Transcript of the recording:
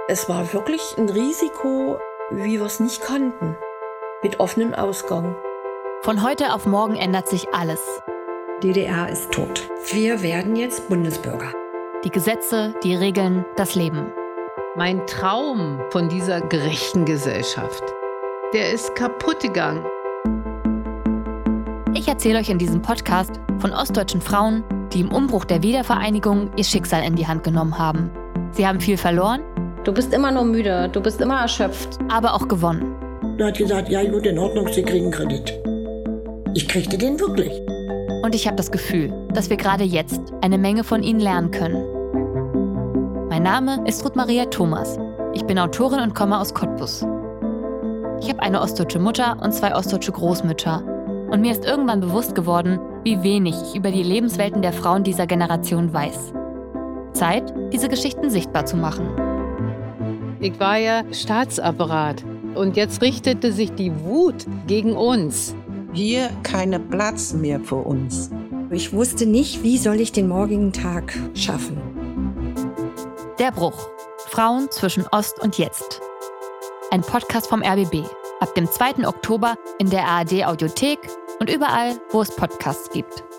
Es war wirklich ein Risiko, wie wir es nicht kannten, mit offenem Ausgang. Von heute auf morgen ändert sich alles. DDR ist tot. Wir werden jetzt Bundesbürger. Die Gesetze, die Regeln, das Leben. Mein Traum von dieser gerechten Gesellschaft, der ist kaputt gegangen. Ich erzähle euch in diesem Podcast von ostdeutschen Frauen, die im Umbruch der Wiedervereinigung ihr Schicksal in die Hand genommen haben. Sie haben viel verloren. Du bist immer nur müde, du bist immer erschöpft. Aber auch gewonnen. Er hat gesagt, ja gut, in Ordnung, Sie kriegen Kredit. Ich kriegte den wirklich. Und ich habe das Gefühl, dass wir gerade jetzt eine Menge von ihnen lernen können. Mein Name ist Ruth Maria Thomas. Ich bin Autorin und komme aus Cottbus. Ich habe eine ostdeutsche Mutter und 2 ostdeutsche Großmütter. Und mir ist irgendwann bewusst geworden, wie wenig ich über die Lebenswelten der Frauen dieser Generation weiß. Zeit, diese Geschichten sichtbar zu machen. Ich war ja Staatsapparat und jetzt richtete sich die Wut gegen uns. Hier kein Platz mehr für uns. Ich wusste nicht, wie soll ich den morgigen Tag schaffen. Der Bruch. Frauen zwischen Ost und Jetzt. Ein Podcast vom RBB. Ab dem 2. Oktober in der ARD Audiothek und überall, wo es Podcasts gibt.